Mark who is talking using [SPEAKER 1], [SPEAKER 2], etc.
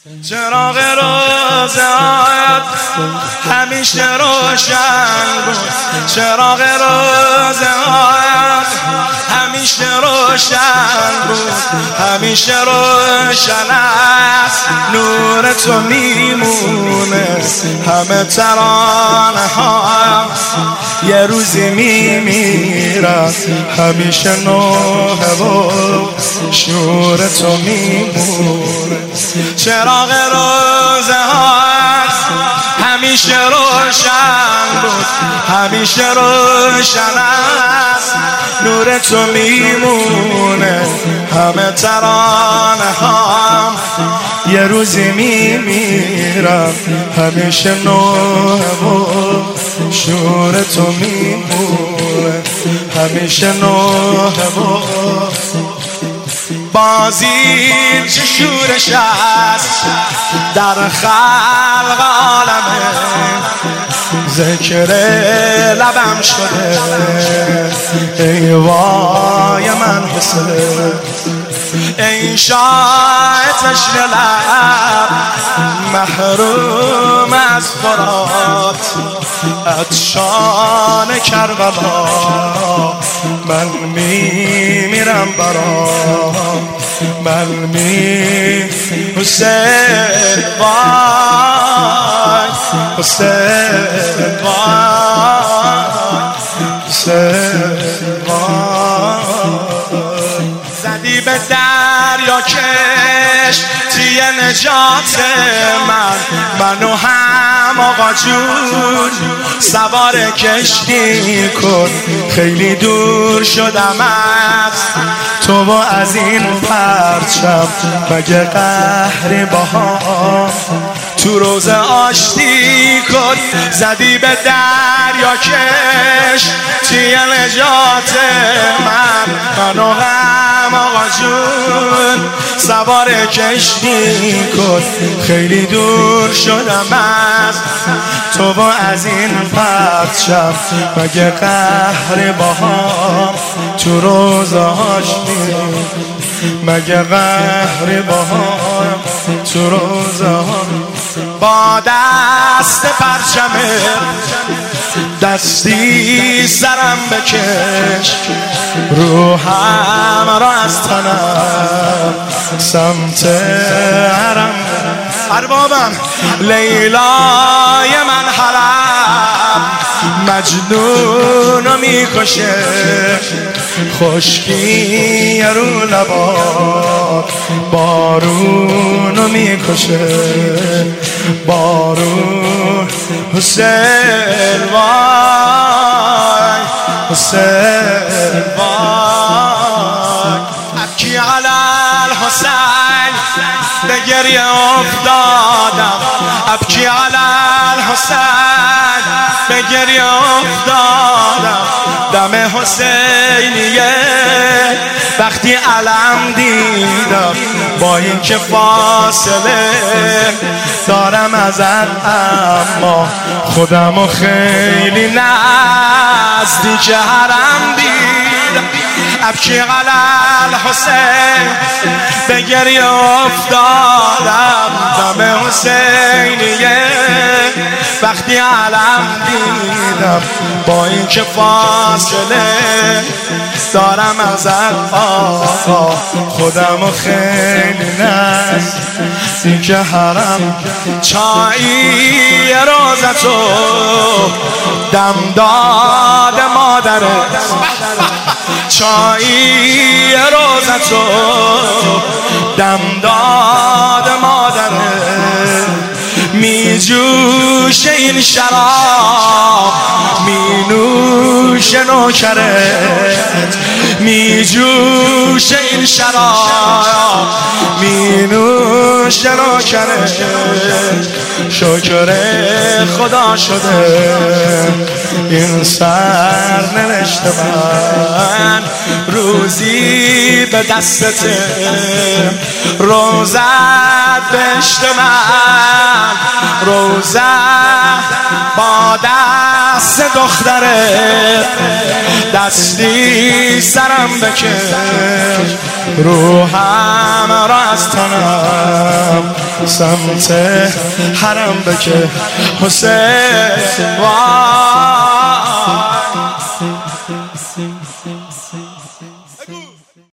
[SPEAKER 1] چراغ روزه‌هایت همیشه روشن بود، چراغ روزه‌هایت همیشه روشن بود، همیشه روشن است، نور تو میمونه. همه ترانه ها یه روزی میمیرن، همیشه نوحه و شور تو میمونه. چراغ روزه‌هایت همیشه روشن بود، همیشه روشن است، نور تو میمونه. همه ترانه ها یه روزی میمیرن، همیشه نوحه و شور تو میمونه، همیشه نوحه و بازی چه شورش است در خلق عالمه، ذکر لبم شده ای وای من حسله. ای شاه تشنه لب محروم از فرات، عطشان کربلا من میمیرم برات، من حسین وای حسین وای حسین وای. زدی به دریا کش توی نجات منو هم آقا جون سوار کشتی کن. خیلی دور شدم از تو و از این پرچم، مگه قهر بهار تو روز آشتی کن. زدی به دریا کش توی نجات منو هم آقا جون سوار کشتی کن. خیلی دور شدم از تو و از این پرچم، مگه قهر بهار تو روز آشتی، مگه قهر بهار تو روز آشتی. با دست پرچمه دستی سرم بکش، روحم را از تنم سمت حرم. اربابم لیلای من حرم مجنونو میکشه، خشکی رو لبا بارونو میکشه، بارون. حسین وای حسین وای. ابکی علی الحسین به گریه افتادم، ابکی علی الحسین به گریه افتادم. دم حسینیه وقتی علم دیدم، با این که فاصله دارم ازت اما خودمو خیلی نزدیک حرم دیدم. ابکی علی الحسین به گریه افتادم، دم حسینیه وقتی علم دیدم، با این که فاصله دارم ازت آقا خودمو خیلی نزدیک حرم. چایی روزتو دم داد مادرت، چایی روزتو دم داد مادرت. می جوش این شراب می نوش نوکرت، می جوش این شراب می نوش نوکرت. شکر خدا شده این سر نوشته من، روزی به دستت روزت بهشت من، روزه با دست دختره دستی سرم بکش روحم را از تنم سمت حرم بکش حسین